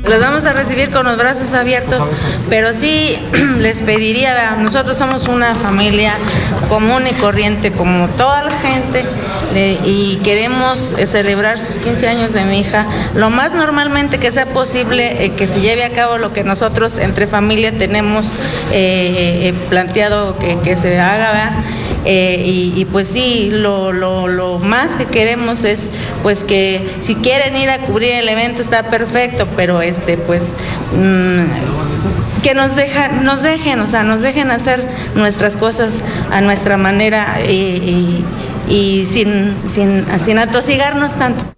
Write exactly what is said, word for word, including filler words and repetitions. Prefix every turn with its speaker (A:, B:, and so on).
A: Los vamos a recibir con los brazos abiertos, pero sí les pediría, nosotros somos una familia común y corriente como toda la gente y queremos celebrar sus quince años de mi hija lo más normalmente que sea posible, eh, que se lleve a cabo lo que nosotros entre familia tenemos eh, planteado que, que se haga, ¿verdad? Eh, y, y pues sí, lo, lo, lo más que queremos es pues que si quieren ir a cubrir el evento está perfecto, pero este pues mmm, que nos deja, nos dejen, o sea, nos dejen hacer nuestras cosas a nuestra manera y, y, y sin, sin, sin atosigarnos tanto.